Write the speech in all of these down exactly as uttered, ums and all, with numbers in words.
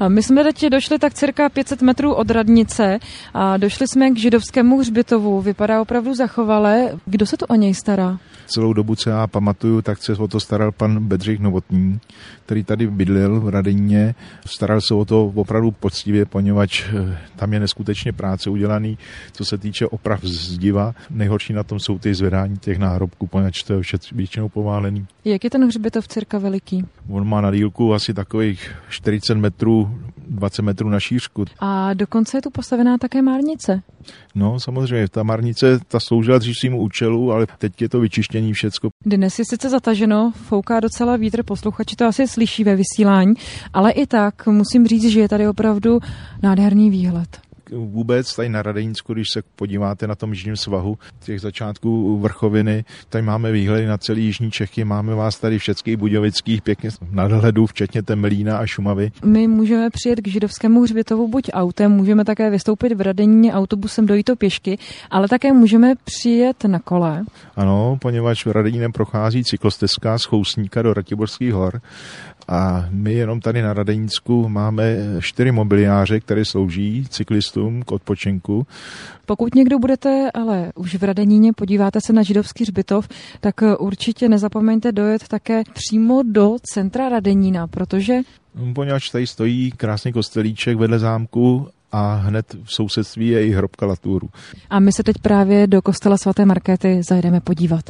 My jsme teď došli tak cirka pět set metrů od radnice a došli jsme k židovskému hřbitovu. Vypadá opravdu zachovale. Kdo se to o něj stará? Celou dobu, co já pamatuju, tak se o to staral pan Bedřich Novotný, který tady bydlel v Radyně. Staral se o to opravdu poctivě, poněvadž tam je neskutečně práce udělaný, co se týče oprav zdiva. Nejhorší na tom jsou ty zvedání těch náhrobků, poněvadž to je většinou poválený. Jak je ten hřbitov cirka veliký? On má na dílku asi takových čtyřicet metrů, dvacet metrů na šířku. A dokonce je tu postavená také márnice. No, samozřejmě, ta márnice, ta sloužila dřív svýmu účelu, ale teď je to vyčištění všecko. Dnes je sice zataženo, fouká docela vítr, posluchači to asi slyší ve vysílání, ale i tak musím říct, že je tady opravdu nádherný výhled. Vůbec tady na Radenínsku, když se podíváte na tom jižním svahu těch začátků vrchoviny, tady máme výhledy na celý jižní Čechy, máme vás tady všeckých budějovických pěkně nadhledů, včetně Temelína a Šumavy. My můžeme přijet k židovskému hřbitovu buď autem, můžeme také vystoupit v Radeníně autobusem, dojít to pěšky, ale také můžeme přijet na kole. Ano, poněvadž Radenínem prochází cyklostezka z Chousníka do Ratiborských hor. A my jenom tady na Radenínsku máme čtyři mobiliáře, které slouží cyklistům k odpočinku. Pokud někdo budete ale už v Radeníně, podíváte se na židovský hřbitov, tak určitě nezapomeňte dojet také přímo do centra Radenína, protože... Poněvadž tady stojí krásný kostelíček vedle zámku a hned v sousedství je i hrobka Latúru. A my se teď právě do kostela svaté Markéty zajedeme podívat.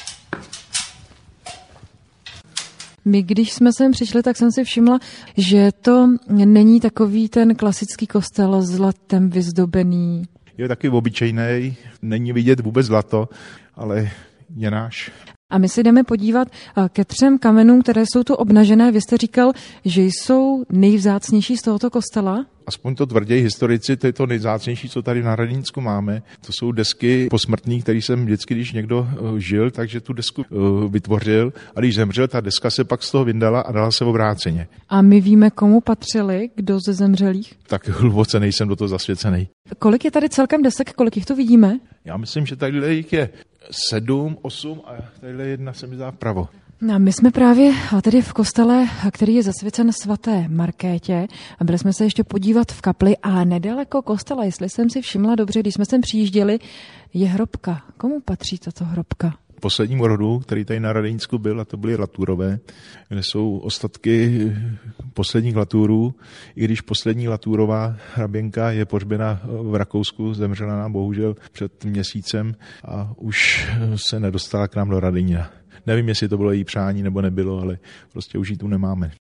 My, když jsme sem přišli, tak jsem si všimla, že to není takový ten klasický kostel zlatem vyzdobený. Je taky obyčejný, není vidět vůbec zlato, ale je náš. A my si jdeme podívat ke třem kamenům, které jsou tu obnažené. Vy jste říkal, že jsou nejvzácnější z tohoto kostela? Aspoň to tvrdí historici, to je to nejvzácnější, co tady na Radenínsku máme. To jsou desky posmrtný, který jsem vždycky, když někdo žil, takže tu desku vytvořil a když zemřel, ta deska se pak z toho vyndala a dala se obráceně. A my víme, komu patřili, kdo ze zemřelých? Tak hluboce nejsem do toho zasvěcený. Kolik je tady celkem desek, kolik jich tu vidíme? Já myslím, že tady jich je sedm, osm a tady jedna se mi zdá vpravo. No, my jsme právě tady v kostele, který je zasvěcen svaté Markétě, a byli jsme se ještě podívat v kapli a nedaleko kostela, jestli jsem si všimla dobře, když jsme sem přijížděli, je hrobka. Komu patří tato hrobka? Posledním rodu, který tady na Radenínsku byl, a to byly Latúrové, kde jsou ostatky posledních Latúrů, i když poslední Latúrová hraběnka je pohřbena v Rakousku, zemřela nám bohužel před měsícem a už se nedostala k nám do Radynína. Nevím, jestli to bylo její přání nebo nebylo, ale prostě už ji tu nemáme.